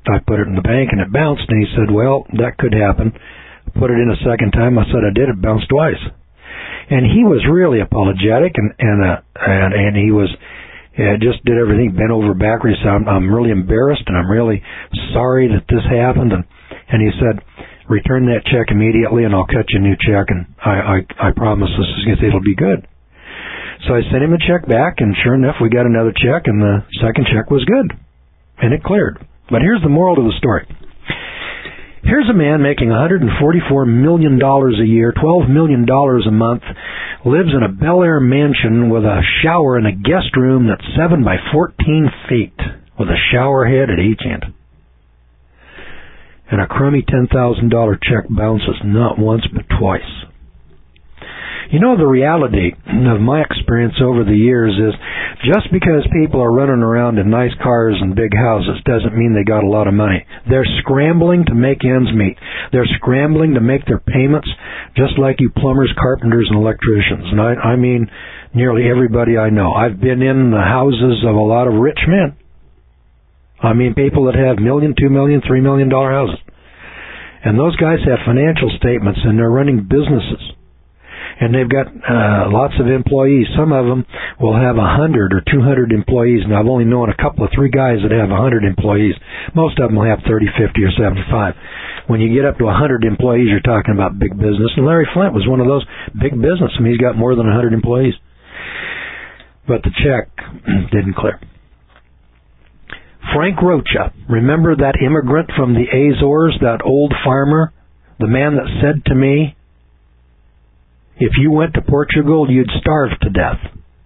I put it in the bank and it bounced. And he said, well, that could happen. Put it in a second time. I said I did. It bounced twice. And he was really apologetic, and and uh, and, and he was uh, just did everything, bent over backwards. He said, I'm, I'm really embarrassed, and I'm really sorry that this happened. And and he said, return that check immediately, and I'll cut you a new check, and I I, I promise this is it'll be good. So I sent him a check back, and sure enough, we got another check, and the second check was good, and it cleared. But here's the moral of the story. Here's a man making one hundred forty-four million dollars a year, twelve million dollars a month, lives in a Bel Air mansion with a shower and a guest room that's seven by fourteen feet, with a shower head at each end. And a crummy ten thousand dollars check bounces not once but twice. You know, the reality of my experience over the years is just because people are running around in nice cars and big houses doesn't mean they got a lot of money. They're scrambling to make ends meet. They're scrambling to make their payments, just like you plumbers, carpenters, and electricians. And I, I mean nearly everybody I know. I've been in the houses of a lot of rich men. I mean people that have million, two million, three million dollar houses. And those guys have financial statements and they're running businesses. And they've got uh, lots of employees. Some of them will have one hundred or two hundred employees, and I've only known a couple of three guys that have one hundred employees. Most of them will have thirty, fifty, or seventy-five. When you get up to one hundred employees, you're talking about big business. And Larry Flint was one of those big business. I mean, he's got more than one hundred employees. But the check didn't clear. Frank Rocha, remember that immigrant from the Azores, that old farmer, the man that said to me, if you went to Portugal, you'd starve to death.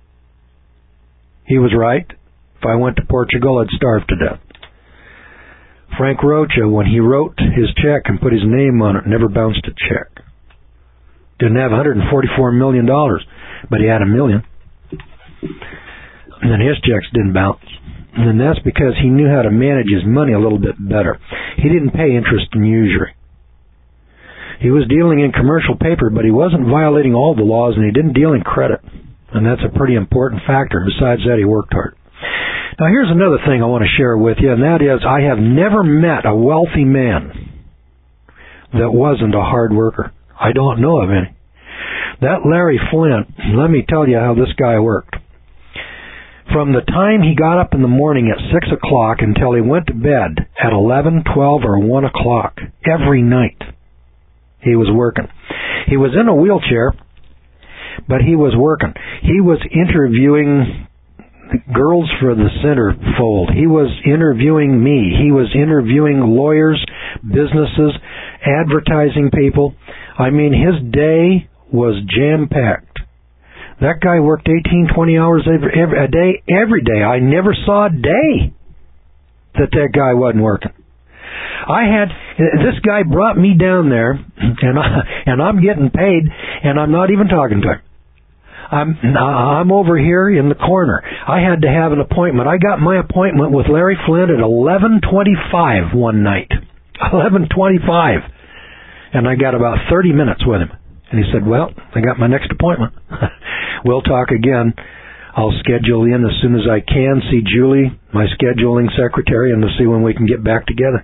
He was right. If I went to Portugal, I'd starve to death. Frank Rocha, when he wrote his check and put his name on it, never bounced a check. Didn't have one hundred forty-four million dollars, but he had a million. And then his checks didn't bounce. And that's because he knew how to manage his money a little bit better. He didn't pay interest and usury. He was dealing in commercial paper, but he wasn't violating all the laws, and he didn't deal in credit. And that's a pretty important factor. Besides that, he worked hard. Now, here's another thing I want to share with you, and that is I have never met a wealthy man that wasn't a hard worker. I don't know of any. That Larry Flint, let me tell you how this guy worked. From the time he got up in the morning at six o'clock until he went to bed at eleven, twelve, or one o'clock every night, he was working. He was in a wheelchair, but he was working. He was interviewing girls for the centerfold. He was interviewing me. He was interviewing lawyers, businesses, advertising people. I mean, his day was jam-packed. That guy worked eighteen, twenty hours every, every, a day, every day. I never saw a day that that guy wasn't working. I had, this guy brought me down there, and, I, and I'm getting paid, and I'm not even talking to him. I'm, I'm over here in the corner. I had to have an appointment. I got my appointment with Larry Flint at eleven twenty-five one night. eleven twenty-five. And I got about thirty minutes with him. And he said, well, I got my next appointment. We'll talk again. I'll schedule in as soon as I can, see Julie, my scheduling secretary, and to see when we can get back together.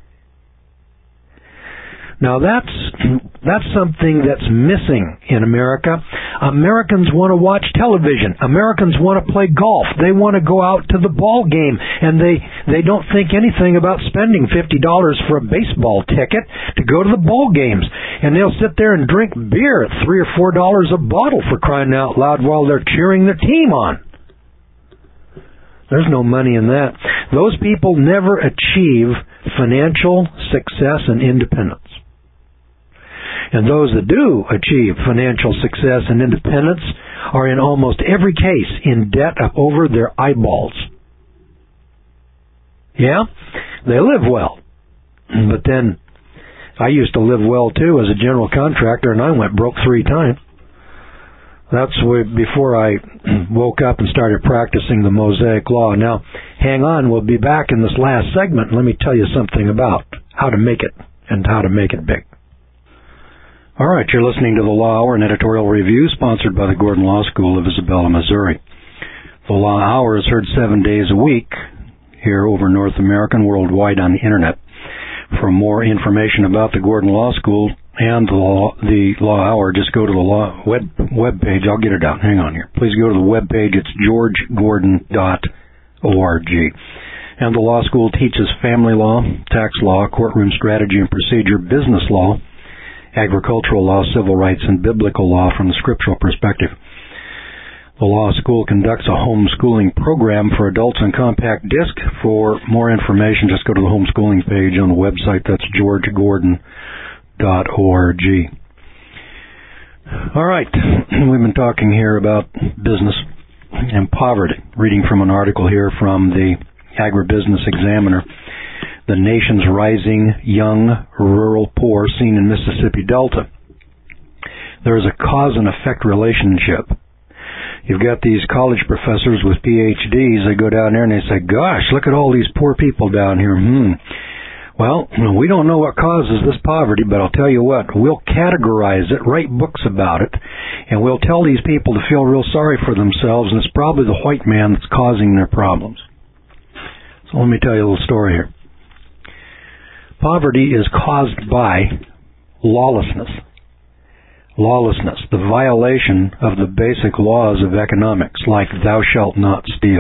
Now that's that's something that's missing in America. Americans want to watch television. Americans want to play golf. They want to go out to the ball game, and they they don't think anything about spending fifty dollars for a baseball ticket to go to the ball games. And they'll sit there and drink beer at three or four dollars a bottle, for crying out loud, while they're cheering their team on. There's no money in that. Those people never achieve financial success and independence. And those that do achieve financial success and independence are in almost every case in debt up over their eyeballs. Yeah, they live well. But then, I used to live well too as a general contractor, and I went broke three times. That's before I woke up and started practicing the Mosaic Law. Now, hang on, we'll be back in this last segment. Let me tell you something about how to make it and how to make it big. All right, you're listening to the Law Hour, an editorial review sponsored by the Gordon Law School of Isabella, Missouri. The Law Hour is heard seven days a week here over North America and worldwide on the Internet. For more information about the Gordon Law School and the Law, the Law Hour, just go to the law web web page. I'll get it out. Hang on here. Please go to the web page. It's george gordon dot org. And the law school teaches family law, tax law, courtroom strategy and procedure, business law, agricultural law, civil rights, and biblical law from the scriptural perspective. The law school conducts a homeschooling program for adults on compact disc. For more information, just go to the homeschooling page on the website. That's george gordon dot org. All right, we've been talking here about business and poverty. Reading from an article here from the Agribusiness Examiner. The nation's rising young rural poor seen in Mississippi Delta. There is a cause and effect relationship. You've got these college professors with P H Ds. They go down there and they say, gosh, look at all these poor people down here. Hmm. Well, we don't know what causes this poverty, but I'll tell you what, we'll categorize it, write books about it, and we'll tell these people to feel real sorry for themselves, and it's probably the white man that's causing their problems. So let me tell you a little story here. Poverty is caused by lawlessness. Lawlessness, the violation of the basic laws of economics, like thou shalt not steal.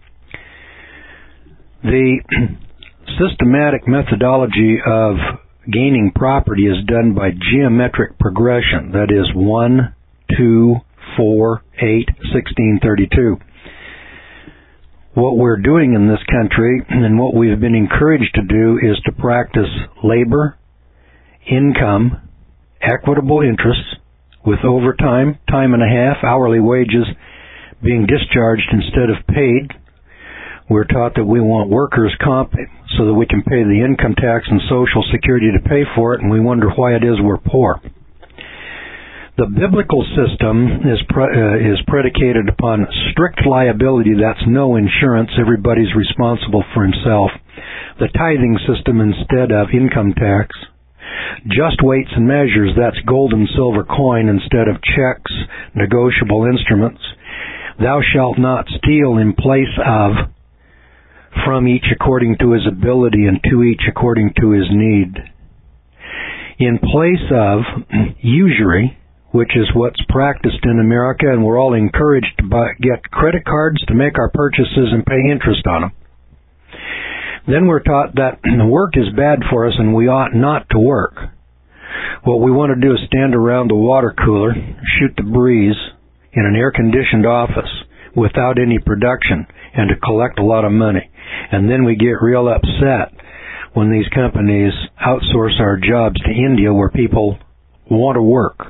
The systematic methodology of gaining property is done by geometric progression. That is one, two, four, eight, sixteen, thirty-two. What we're doing in this country, and what we've been encouraged to do, is to practice labor, income, equitable interests, with overtime, time and a half, hourly wages being discharged instead of paid. We're taught that we want workers' comp so that we can pay the income tax and Social Security to pay for it, and we wonder why it is we're poor. The biblical system is pre- uh, is predicated upon strict liability. That's no insurance. Everybody's responsible for himself. The tithing system instead of income tax. Just weights and measures, that's gold and silver coin instead of checks, negotiable instruments. Thou shalt not steal in place of, from each according to his ability and to each according to his need. In place of usury, which is what's practiced in America, and we're all encouraged to buy, get credit cards to make our purchases and pay interest on them. Then we're taught that work is bad for us and we ought not to work. What we want to do is stand around the water cooler, shoot the breeze in an air-conditioned office without any production and to collect a lot of money. And then we get real upset when these companies outsource our jobs to India where people want to work.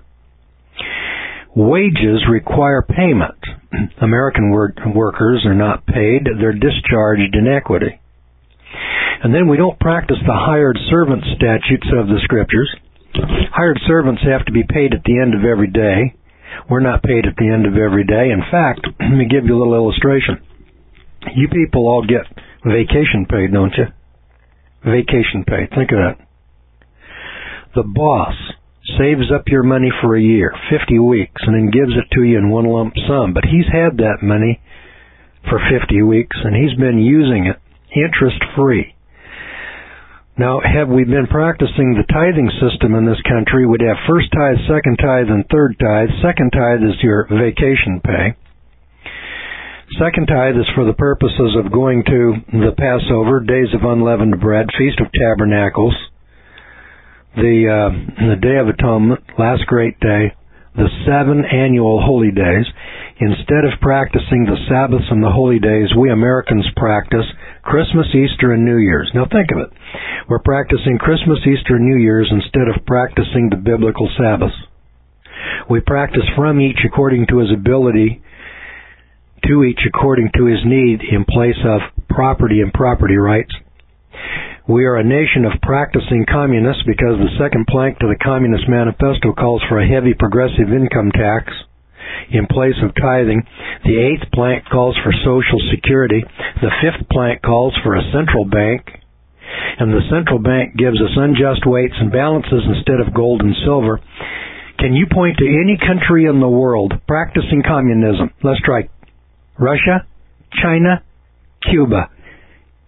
Wages require payment. American work- workers are not paid. They're discharged in equity. And then we don't practice the hired servant statutes of the Scriptures. Hired servants have to be paid at the end of every day. We're not paid at the end of every day. In fact, let me give you a little illustration. You people all get vacation pay, don't you? Vacation pay. Think of that. The boss saves up your money for a year, fifty weeks, and then gives it to you in one lump sum. But he's had that money for fifty weeks, and he's been using it interest-free. Now, have we been practicing the tithing system in this country, we'd have first tithe, second tithe, and third tithe. Second tithe is your vacation pay. Second tithe is for the purposes of going to the Passover, Days of Unleavened Bread, Feast of Tabernacles, the, uh, the Day of Atonement, Last Great Day, the seven annual holy days. Instead of practicing the Sabbaths and the holy days, we Americans practice Christmas, Easter, and New Year's. Now think of it. We're practicing Christmas, Easter, and New Year's instead of practicing the biblical Sabbaths. We practice from each according to his ability, to each according to his need, in place of property and property rights. We are a nation of practicing communists because the second plank to the Communist Manifesto calls for a heavy progressive income tax in place of tithing. The eighth plank calls for Social Security. The fifth plank calls for a central bank. And the central bank gives us unjust weights and balances instead of gold and silver. Can you point to any country in the world practicing communism? Let's try Russia, China, Cuba.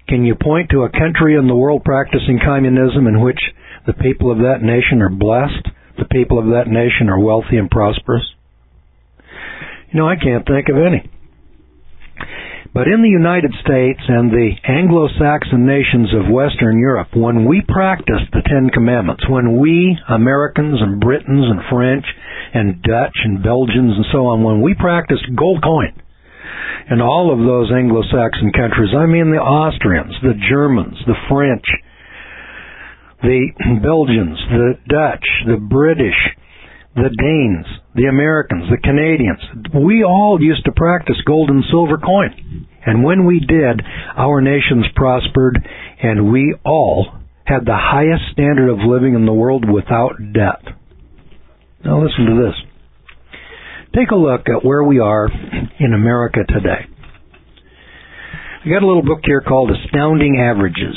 Can you point to a country in the world practicing communism in which the people of that nation are blessed, the people of that nation are wealthy and prosperous? You know, I can't think of any. But in the United States and the Anglo-Saxon nations of Western Europe, when we practiced the Ten Commandments, when we, Americans and Britons and French and Dutch and Belgians and so on, when we practiced gold coin in all of those Anglo-Saxon countries, I mean the Austrians, the Germans, the French, the Belgians, the Dutch, the British, the Danes, the Americans, the Canadians, we all used to practice gold and silver coin. And when we did, our nations prospered, and we all had the highest standard of living in the world without debt. Now listen to this. Take a look at where we are in America today. I got a little book here called Astounding Averages.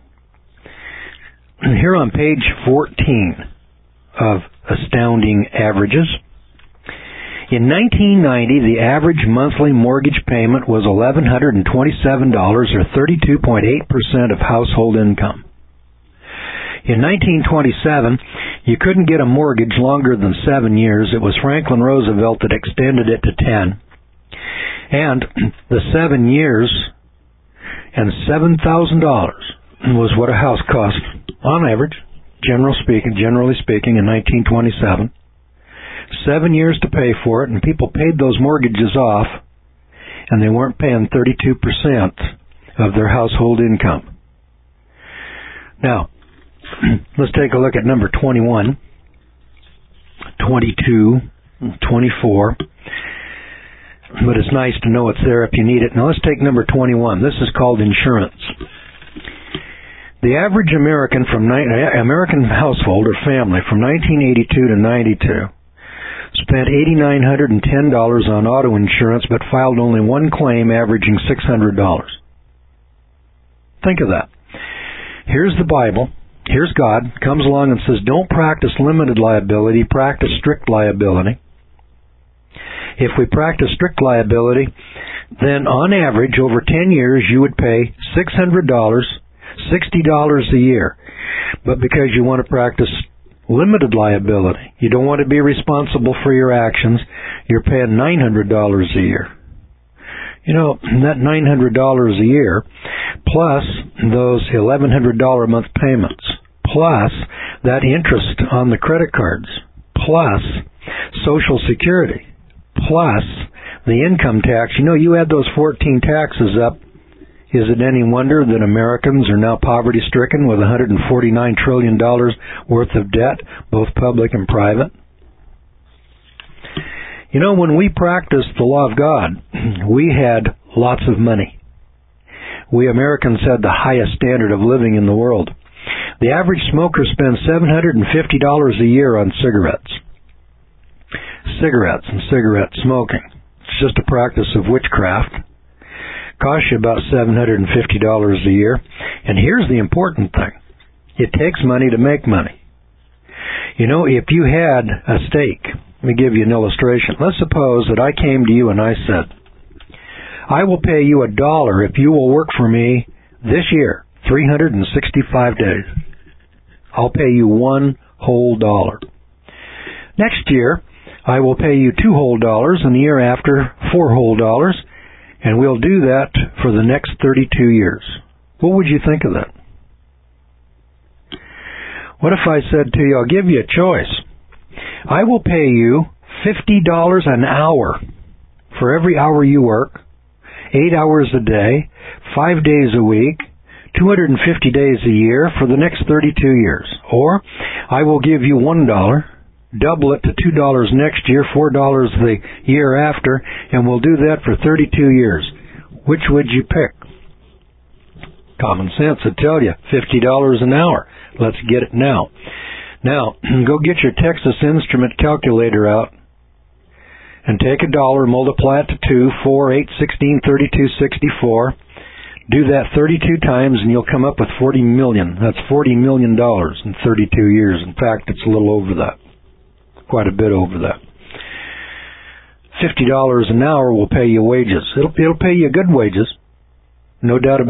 Here on page fourteen of Astounding Averages, in nineteen ninety, the average monthly mortgage payment was one thousand one hundred twenty-seven dollars, or thirty-two point eight percent of household income. In nineteen twenty-seven, you couldn't get a mortgage longer than seven years. It was Franklin Roosevelt that extended it to ten. And the seven years and seven thousand dollars was what a house cost, on average, general speaking, generally speaking, in nineteen twenty-seven. Seven years to pay for it, and people paid those mortgages off, and they weren't paying thirty-two percent of their household income. Now, let's take a look at number twenty-one, twenty-two, twenty-four. But it's nice to know it's there if you need it. Now let's take number twenty-one. This is called insurance. The average American from American household or family from nineteen eighty-two to ninety-two spent eight thousand nine hundred ten dollars on auto insurance, but filed only one claim, averaging six hundred dollars. Think of that. Here's the Bible. Here's God. Comes along and says, don't practice limited liability, practice strict liability. If we practice strict liability, then on average, over ten years, you would pay six hundred dollars, sixty dollars a year. But because you want to practice limited liability, you don't want to be responsible for your actions, you're paying nine hundred dollars a year. You know, that nine hundred dollars a year, plus those eleven hundred dollars a month payments, plus that interest on the credit cards, plus Social Security, plus the income tax. You know, you add those fourteen taxes up. Is it any wonder that Americans are now poverty-stricken with one hundred forty-nine trillion dollars worth of debt, both public and private? You know, when we practiced the law of God, we had lots of money. We Americans had the highest standard of living in the world. The average smoker spends seven hundred fifty dollars a year on cigarettes. Cigarettes and cigarette smoking. It's just a practice of witchcraft. Costs you about seven hundred fifty dollars a year. And here's the important thing. It takes money to make money. You know, if you had a stake, let me give you an illustration. Let's suppose that I came to you and I said, I will pay you a dollar if you will work for me this year, three hundred sixty-five days. I'll pay you one whole dollar. Next year, I will pay you two whole dollars, and the year after, four whole dollars. And we'll do that for the next thirty-two years. What would you think of that? What if I said to you, I'll give you a choice. I will pay you fifty dollars an hour for every hour you work, eight hours a day, five days a week, two hundred fifty days a year for the next thirty-two years. Or I will give you one dollar, double it to two dollars next year, four dollars the year after, and we'll do that for thirty-two years. Which would you pick? Common sense would tell you fifty dollars an hour. Let's get it now. Now, go get your Texas Instrument calculator out and take a dollar, multiply it to two, four, eight, sixteen, thirty-two, sixty-four. Do that thirty-two times and you'll come up with forty million. That's forty million dollars in thirty-two years. In fact, it's a little over that. Quite a bit over that. fifty dollars an hour will pay you wages. It'll, it'll pay you good wages, no doubt about it.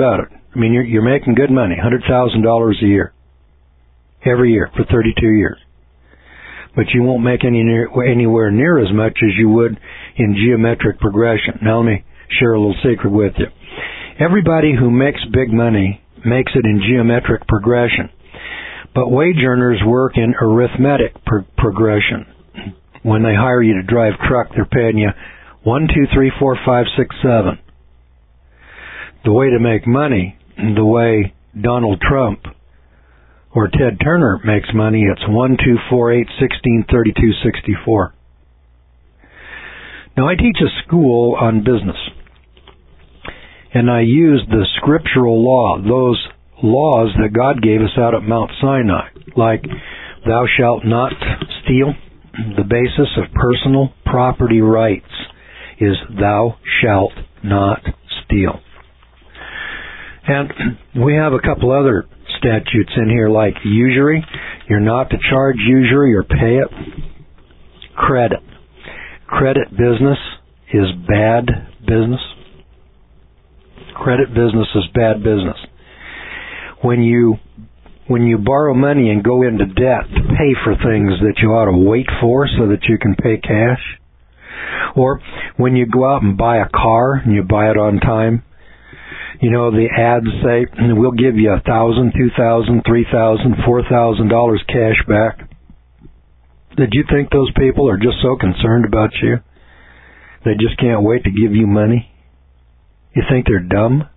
I mean, you're, you're making good money, one hundred thousand dollars a year, every year for thirty-two years. But you won't make any near, anywhere near as much as you would in geometric progression. Now, let me share a little secret with you. Everybody who makes big money makes it in geometric progression. But wage earners work in arithmetic pro- progression. When they hire you to drive truck, they're paying you one, two, three, four, five, six, seven. The way to make money, the way Donald Trump or Ted Turner makes money, it's one, two, four, eight, sixteen, thirty-two, sixty-four. Now, I teach a school on business, and I use the scriptural law, those laws that God gave us out at Mount Sinai, like thou shalt not steal. The basis of personal property rights is thou shalt not steal. And we have a couple other statutes in here like usury. You're not to charge usury or pay it. Credit. Credit business is bad business. Credit business is bad business. When you when you borrow money and go into debt to pay for things that you ought to wait for so that you can pay cash, or when you go out and buy a car and you buy it on time, you know, the ads say, we'll give you a thousand, two thousand, three thousand, four thousand dollars cash back. Did you think those people are just so concerned about you? They just can't wait to give you money? You think they're dumb?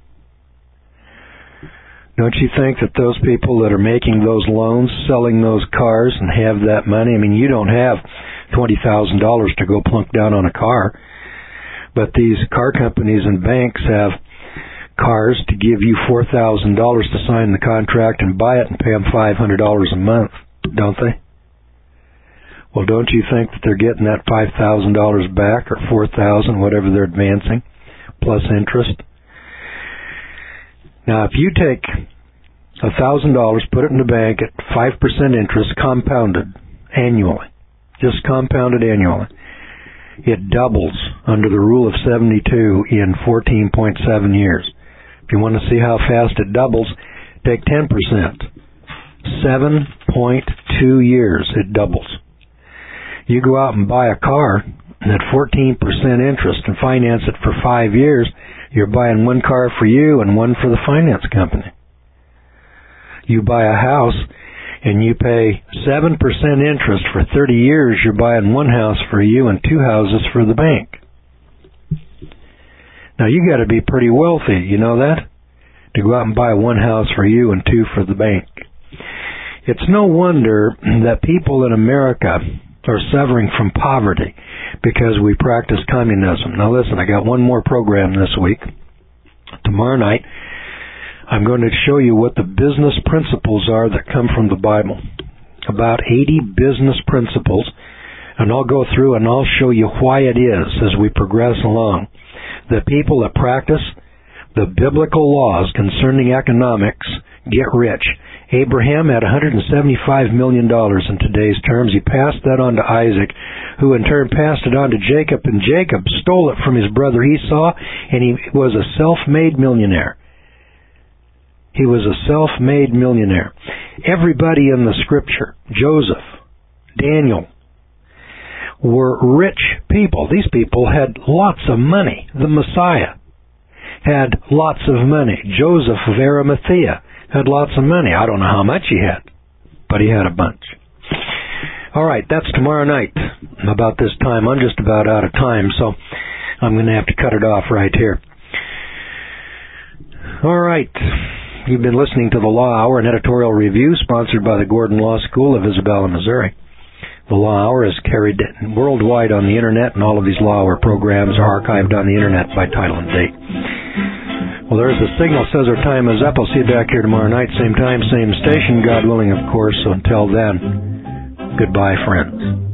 Don't you think that those people that are making those loans, selling those cars and have that money, I mean, you don't have twenty thousand dollars to go plunk down on a car, but these car companies and banks have cars to give you four thousand dollars to sign the contract and buy it and pay them five hundred dollars a month, don't they? Well, don't you think that they're getting that five thousand dollars back or four thousand dollars, whatever they're advancing, plus interest? Now, if you take one thousand dollars, put it in the bank at five percent interest compounded annually, just compounded annually, it doubles under the rule of seventy-two in fourteen point seven years. If you want to see how fast it doubles, take ten percent. seven point two years it doubles. You go out and buy a car at fourteen percent interest and finance it for five years, you're buying one car for you and one for the finance company. You buy a house and you pay seven percent interest for thirty years, you're buying one house for you and two houses for the bank. Now, you got to be pretty wealthy, you know that? To go out and buy one house for you and two for the bank. It's no wonder that people in America are suffering from poverty because we practice communism. Now listen, I got one more program this week. Tomorrow night, I'm going to show you what the business principles are that come from the Bible. About eighty business principles, and I'll go through and I'll show you why it is as we progress along. The people that practice the biblical laws concerning economics get rich. Abraham had one hundred seventy-five million dollars in today's terms. He passed that on to Isaac, who in turn passed it on to Jacob, and Jacob stole it from his brother Esau, and he was a self-made millionaire. He was a self-made millionaire. Everybody in the scripture, Joseph, Daniel, were rich people. These people had lots of money. The Messiah had lots of money. Joseph of Arimathea had lots of money. I don't know how much he had, but he had a bunch. All right, that's tomorrow night about this time. I'm just about out of time, so I'm going to have to cut it off right here. All right. You've been listening to the Law Hour, an editorial review sponsored by the Gordon Law School of Isabella, Missouri. The Law Hour is carried worldwide on the Internet, and all of these Law Hour programs are archived on the Internet by title and date. Well, there's the signal. Says our time is up. I'll see you back here tomorrow night, same time, same station, God willing, of course. So until then, goodbye, friends.